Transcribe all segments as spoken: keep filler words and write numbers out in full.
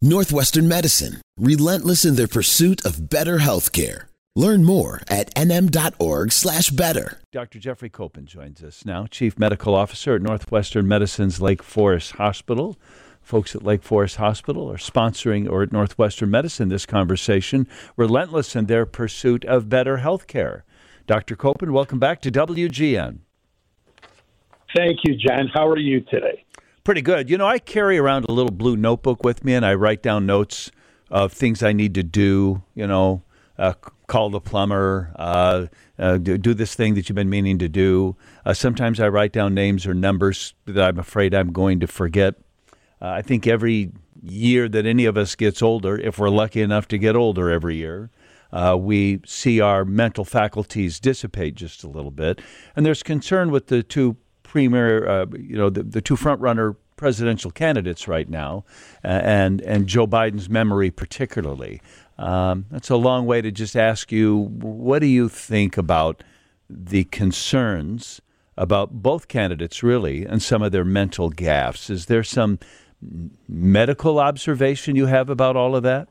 Northwestern Medicine, relentless in their pursuit of better healthcare. Learn more at nm.org slash better. Doctor Jeffrey Copen joins us now, Chief Medical Officer at Northwestern Medicine's Lake Forest Hospital. Folks at Lake Forest Hospital are sponsoring, or at Northwestern Medicine, this conversation, relentless in their pursuit of better healthcare. Doctor Copen, welcome back to W G N. Thank you, John. How are you today? Pretty good. You know, I carry around a little blue notebook with me, and I write down notes of things I need to do, you know, uh, call the plumber, uh, uh, do, do this thing that you've been meaning to do. Uh, sometimes I write down names or numbers that I'm afraid I'm going to forget. Uh, I think every year that any of us gets older, if we're lucky enough to get older every year, uh, we see our mental faculties dissipate just a little bit. And there's concern with the two premier, uh, you know, the, the two front-runner presidential candidates right now, uh, and and Joe Biden's memory particularly. Um, that's a long way to just ask you, what do you think about the concerns about both candidates, really, and some of their mental gaffes? Is there some medical observation you have about all of that?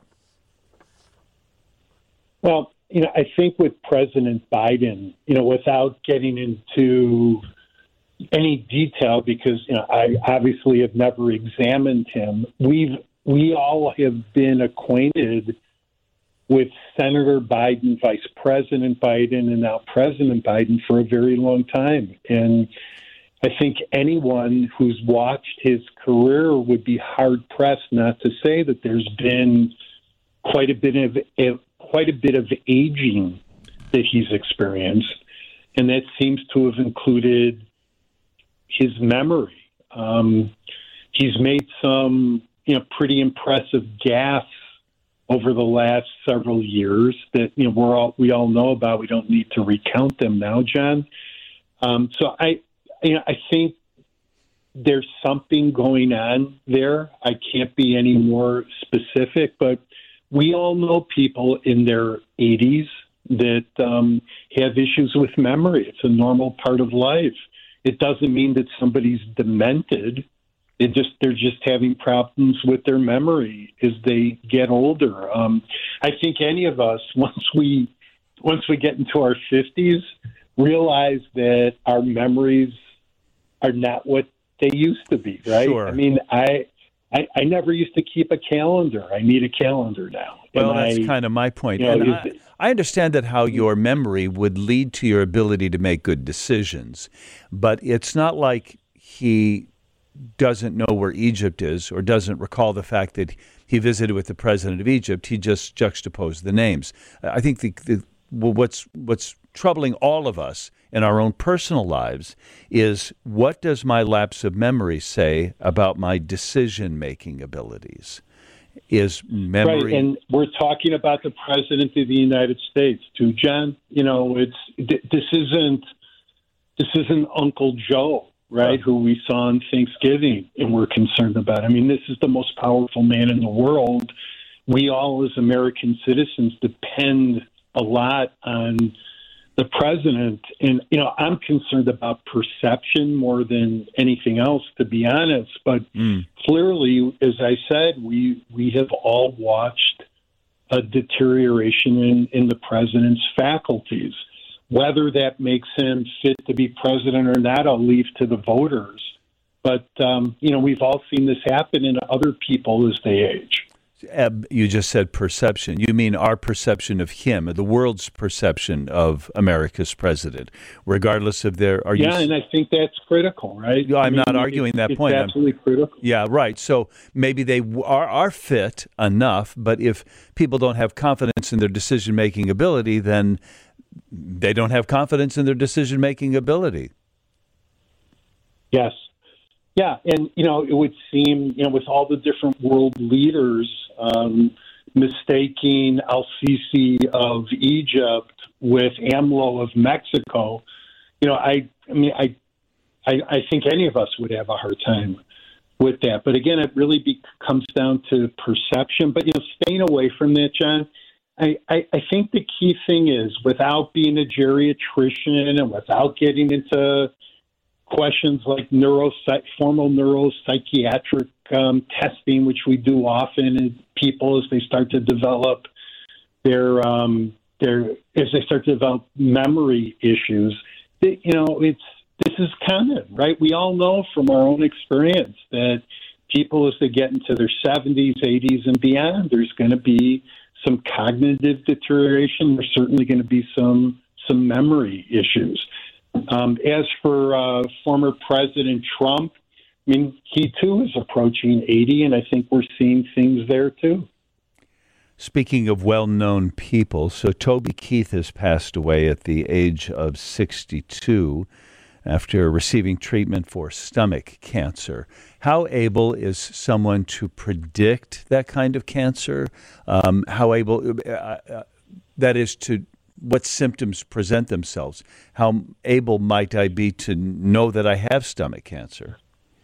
Well, you know, I think with President Biden, you know, without getting into any detail, because, you know, I obviously have never examined him, we've we all have been acquainted with Senator Biden, Vice President Biden, and now President Biden for a very long time. And I think anyone who's watched his career would be hard-pressed not to say that there's been quite a bit of quite a bit of aging that he's experienced, and that seems to have included his memory. Um, he's made some, you know, pretty impressive gaffes over the last several years that, you know, we're all we all know about. We don't need to recount them now, John. Um, so I, you know, I think there's something going on there. I can't be any more specific, but we all know people in their eighties that um, have issues with memory. It's a normal part of life. It doesn't mean that somebody's demented. It just they're just having problems with their memory as they get older. Um, I think any of us, once we once we get into our fifties, realize that our memories are not what they used to be. Right? Sure. I mean, I, I I never used to keep a calendar. I need a calendar now. Well, and that's I, kind of my point. You know, and is, I, I understand that how your memory would lead to your ability to make good decisions, but it's not like he doesn't know where Egypt is or doesn't recall the fact that he visited with the president of Egypt. He just juxtaposed the names. I think the, the well, what's what's troubling all of us in our own personal lives is, what does my lapse of memory say about my decision-making abilities? Is memory... Right, and we're talking about the president of the United States, too, John. You know, it's this isn't this isn't Uncle Joe, right, who we saw on Thanksgiving and we're concerned about. I mean, this is the most powerful man in the world. We all, as American citizens, depend a lot on the president. And, you know, I'm concerned about perception more than anything else, to be honest. But mm. clearly, as I said, we, we have all watched a deterioration in, in the president's faculties. Whether that makes him fit to be president or not, I'll leave to the voters. But, um, you know, we've all seen this happen in other people as they age. You just said perception. You mean our perception of him, the world's perception of America's president, regardless of their... Are yeah, you, and I think that's critical, right? I'm I mean, not arguing it, that it's point. It's absolutely I'm, critical. Yeah, right. So maybe they are, are fit enough, but if people don't have confidence in their decision-making ability, then they don't have confidence in their decision-making ability. Yes. Yeah, and, you know, it would seem, you know, with all the different world leaders um, mistaking al-Sisi of Egypt with AMLO of Mexico, you know, I, I mean, I, I, I think any of us would have a hard time with that. But again, it really be, comes down to perception. But, you know, staying away from that, John, I, I, I think the key thing is, without being a geriatrician and without getting into questions like neuropsych, formal neuropsychiatric um, testing, which we do often in people as they start to develop their um, their as they start to develop memory issues. They, you know, it's this is common, right? We all know from our own experience that people, as they get into their seventies, eighties, and beyond, there's going to be some cognitive deterioration. There's certainly going to be some some memory issues. Um, as for uh, former President Trump, I mean, he too is approaching eighty, and I think we're seeing things there too. Speaking of well-known people, so Toby Keith has passed away at the age of sixty-two after receiving treatment for stomach cancer. How able is someone to predict that kind of cancer? Um, how able, uh, uh, that is, to what symptoms present themselves? How able might I be to know that I have stomach cancer?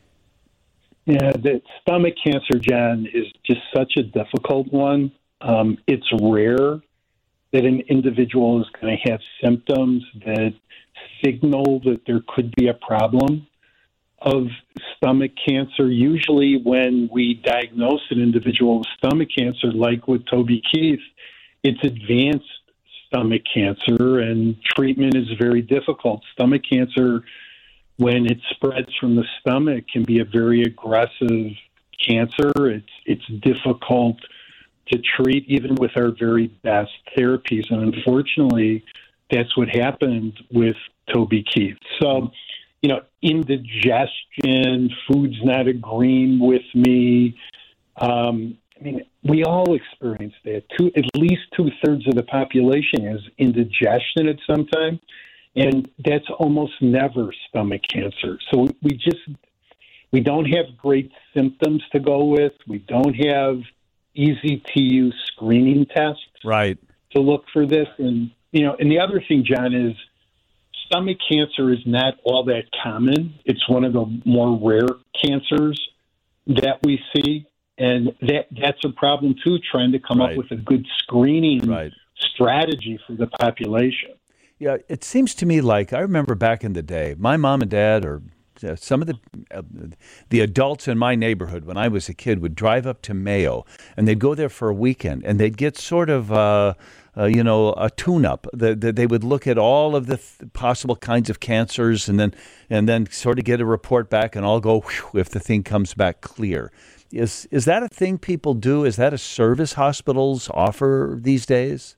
Yeah, the stomach cancer, John, is just such a difficult one. Um, it's rare that an individual is going to have symptoms that signal that there could be a problem of stomach cancer. Usually when we diagnose an individual with stomach cancer, like with Toby Keith, it's advanced stomach cancer, and treatment is very difficult. Stomach cancer, when it spreads from the stomach, can be a very aggressive cancer. It's it's difficult to treat, even with our very best therapies. And unfortunately, that's what happened with Toby Keith. So, you know, indigestion, food's not agreeing with me. Um, I mean, we all experience that. Two, at least two-thirds of the population has indigestion at some time, and that's almost never stomach cancer. So we just, we don't have great symptoms to go with. We don't have easy-to-use screening tests right. to look for this. And, you know, and the other thing, John, is stomach cancer is not all that common. It's one of the more rare cancers that we see. And that that's a problem, too, trying to come right. up with a good screening right. strategy for the population. Yeah, it seems to me like I remember back in the day, my mom and dad or uh, some of the uh, the adults in my neighborhood when I was a kid would drive up to Mayo, and they'd go there for a weekend, and they'd get sort of, uh, uh, you know, a tune-up. The, the, they would look at all of the th- possible kinds of cancers and then and then sort of get a report back, and all go whew, if the thing comes back clear. Is is that a thing people do? Is that a service hospitals offer these days?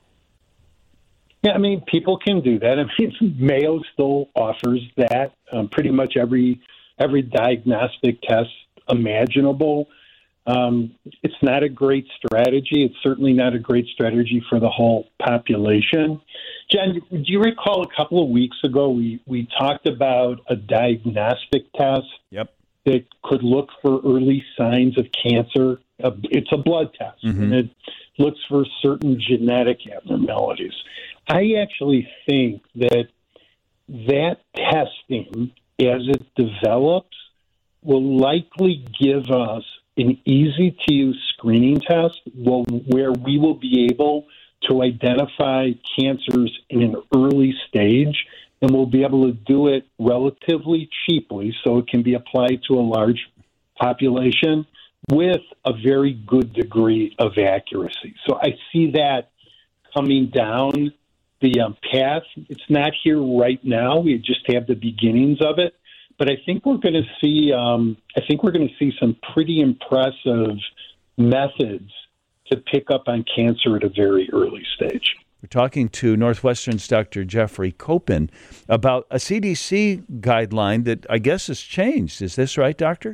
Yeah, I mean, people can do that. I mean, Mayo still offers that. Um, pretty much every every diagnostic test imaginable. Um, it's not a great strategy. It's certainly not a great strategy for the whole population. John, do you recall a couple of weeks ago we, we talked about a diagnostic test? Yep. That could look for early signs of cancer. Uh, it's a blood test, mm-hmm. and it looks for certain genetic abnormalities. I actually think that that testing, as it develops, will likely give us an easy-to-use screening test where we will be able to identify cancers in an early stage, and we'll be able to do it relatively cheaply so it can be applied to a large population with a very good degree of accuracy. So I see that coming down the um, path. It's not here right now. We just have the beginnings of it. But I think we're going to see. Um, I think we're going to see some pretty impressive methods to pick up on cancer at a very early stage. We're talking to Northwestern's Doctor Jeffrey Copen about a C D C guideline that I guess has changed. Is this right, Doctor?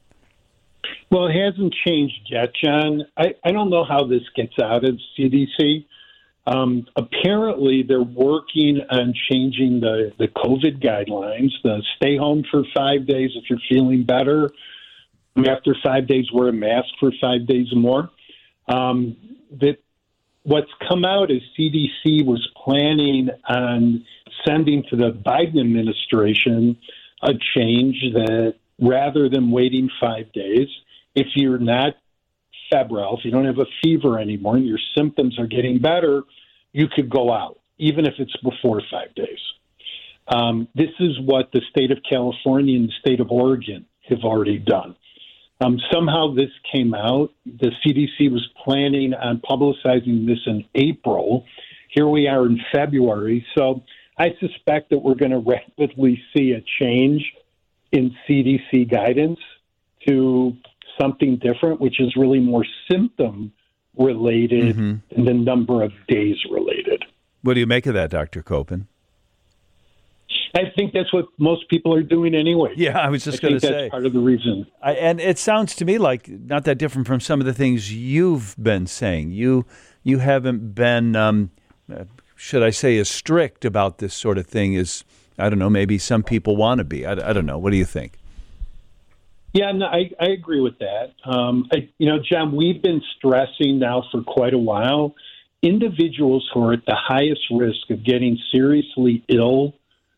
Well, it hasn't changed yet, John. I, I don't know how this gets out of C D C. Um, apparently, they're working on changing the, the COVID guidelines, the stay home for five days if you're feeling better. After five days, wear a mask for five days more. Um, that what's come out is C D C was planning on sending to the Biden administration a change that rather than waiting five days, if you're not febrile, if you don't have a fever anymore and your symptoms are getting better, you could go out, even if it's before five days. Um, this is what the state of California and the state of Oregon have already done. Um, somehow this came out. The C D C was planning on publicizing this in April. Here we are in February. So I suspect that we're going to rapidly see a change in C D C guidance to something different, which is really more symptom related mm-hmm. than number of days related. What do you make of that, Doctor Copen? I think that's what most people are doing anyway. Yeah, I was just going to say. That's part of the reason. I, and it sounds to me like not that different from some of the things you've been saying. You you haven't been, um, should I say, as strict about this sort of thing as, I don't know, maybe some people want to be. I, I don't know. What do you think? Yeah, no, I, I agree with that. Um, I, you know, John, we've been stressing now for quite a while, individuals who are at the highest risk of getting seriously ill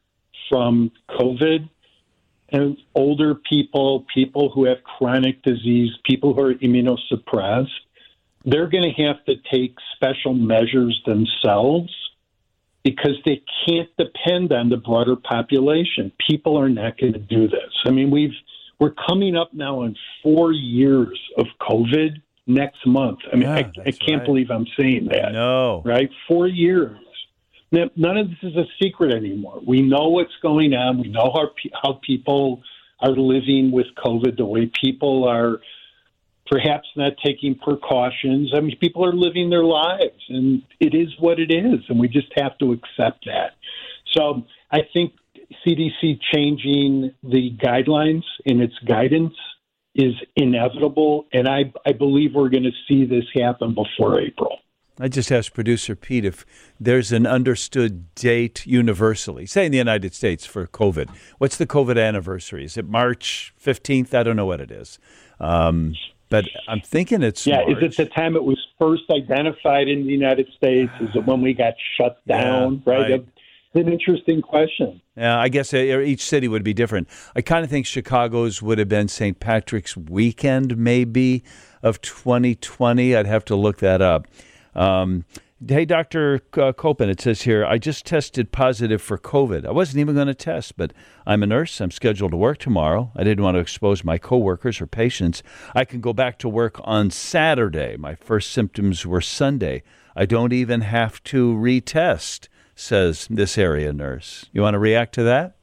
from COVID, and older people, people who have chronic disease, people who are immunosuppressed, they're going to have to take special measures themselves because they can't depend on the broader population. People are not going to do this. I mean, we've We're coming up now on four years of COVID next month. I mean, yeah, I, I can't right. believe I'm saying that. No. Right? Four years. Now, none of this is a secret anymore. We know what's going on. We know how, how people are living with COVID, the way people are perhaps not taking precautions. I mean, people are living their lives, and it is what it is, and we just have to accept that. So I think C D C changing the guidelines in its guidance is inevitable, and I, I believe we're going to see this happen before April. I just asked producer Pete if there's an understood date universally, say in the United States, for COVID. What's the COVID anniversary? Is it March fifteenth? I don't know what it is. Um, but I'm thinking it's Yeah, March. Is it the time it was first identified in the United States? Is it when we got shut down? Yeah, right? right. It's an interesting question. Yeah, I guess each city would be different. I kind of think Chicago's would have been Saint Patrick's weekend, maybe, of twenty twenty. I'd have to look that up. Um, hey, Doctor Copen, it says here, I just tested positive for COVID. I wasn't even going to test, but I'm a nurse. I'm scheduled to work tomorrow. I didn't want to expose my coworkers or patients. I can go back to work on Saturday. My first symptoms were Sunday. I don't even have to retest, says this area nurse. You want to react to that?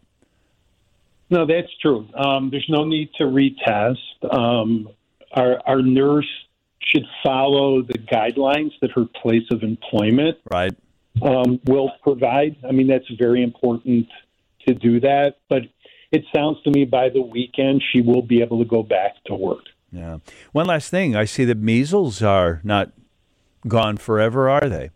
No, that's true. Um, there's no need to retest. Um, our, our nurse should follow the guidelines that her place of employment right. um, will provide. I mean, that's very important to do that. But it sounds to me by the weekend she will be able to go back to work. Yeah. One last thing. I see that measles are not gone forever, are they?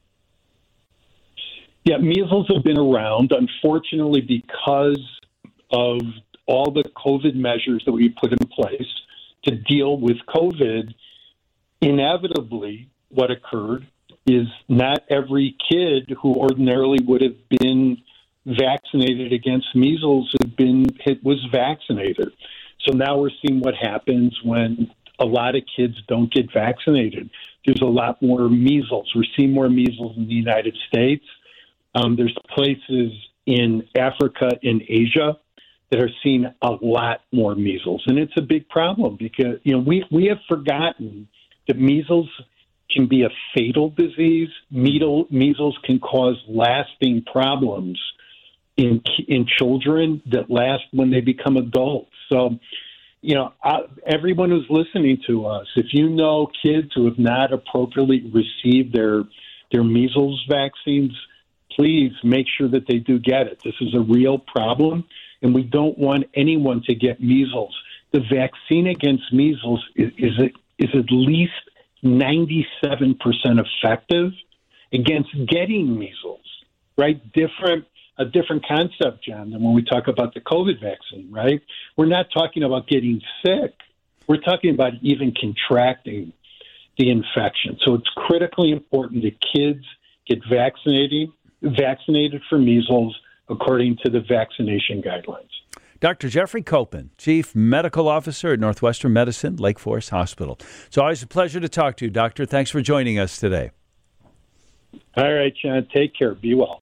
Yeah, measles have been around, unfortunately, because of all the COVID measures that we put in place to deal with COVID. Inevitably, what occurred is not every kid who ordinarily would have been vaccinated against measles had been was vaccinated. So now we're seeing what happens when a lot of kids don't get vaccinated. There's a lot more measles. We're seeing more measles in the United States. Um, there's places in Africa and Asia that are seeing a lot more measles, and it's a big problem because you know we we have forgotten that measles can be a fatal disease. Measles can cause lasting problems in in children that last when they become adults. So, you know, I, everyone who's listening to us, if you know kids who have not appropriately received their their measles vaccines, please make sure that they do get it. This is a real problem, and we don't want anyone to get measles. The vaccine against measles is, is a is at least ninety-seven percent effective against getting measles, right? Different, a different concept, John, than when we talk about the COVID vaccine, right? We're not talking about getting sick. We're talking about even contracting the infection. So it's critically important that kids get vaccinated, vaccinated for measles according to the vaccination guidelines. Doctor Jeffrey Copen, Chief Medical Officer at Northwestern Medicine, Lake Forest Hospital. It's always a pleasure to talk to you, Doctor. Thanks for joining us today. All right, John. Take care. Be well.